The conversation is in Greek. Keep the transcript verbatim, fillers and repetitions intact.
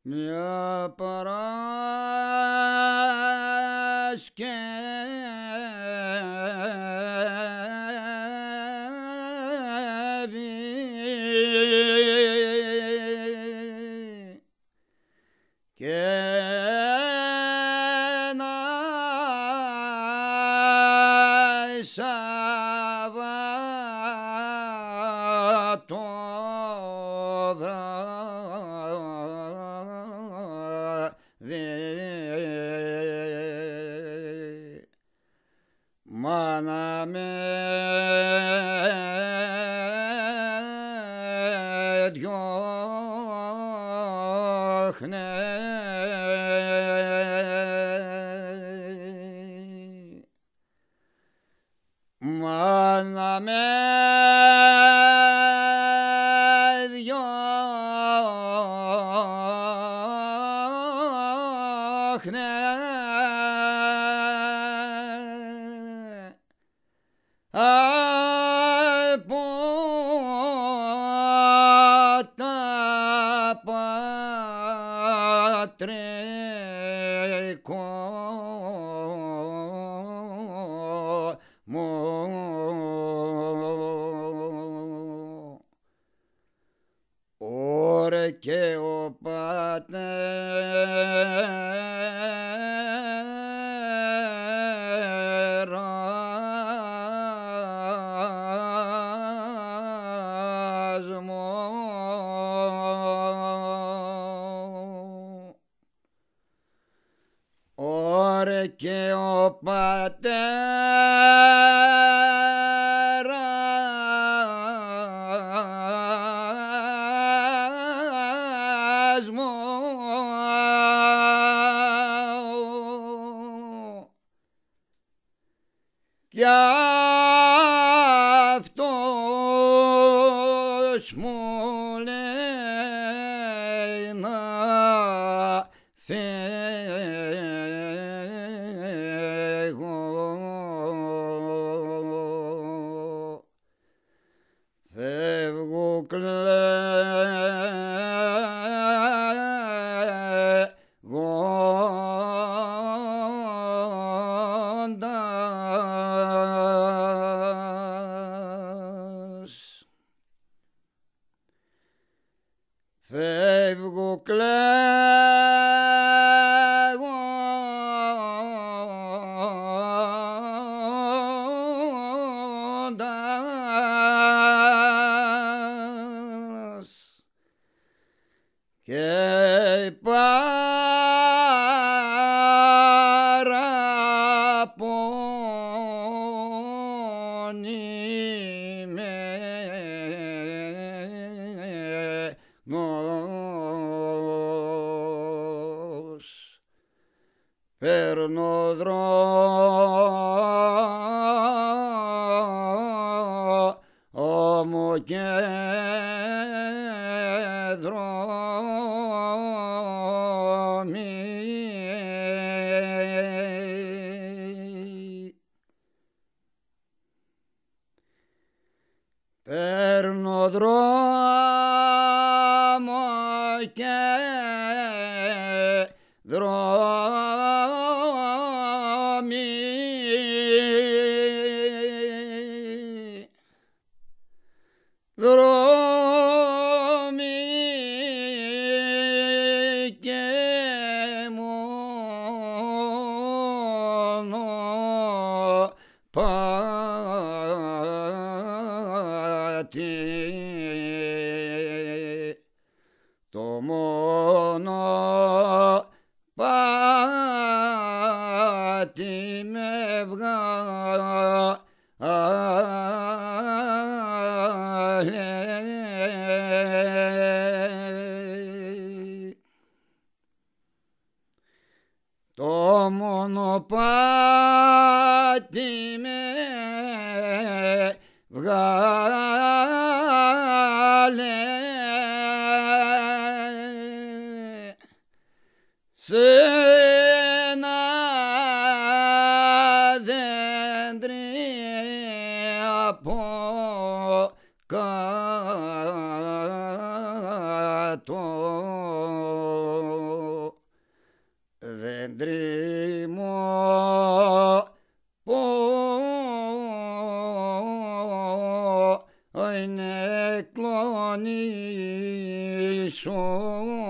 μια Παρασκευή και ένα Σαββάτο βράδυ, μάνα με διώχνε μάνα με διώχνε από τα πατρικό μου. Ωρε και ο πατέρας μου ωρε και ο πατέρας μου κι αυτός μου λέει να φεύγω, φεύγω κλαίγοντας, φεύγω κλαίγοντας και παραπονημένος παίρνω δρόμο και δρόμοι, παίρνω δρόμο και δρόμοι, δρόμοι και μόνο πάτη, το μόνο πάτη με βγάλε. Το μόνο πάτη με βγάλε σε ένα δέντρι από κάτω Vendrimo po oj ne klonišo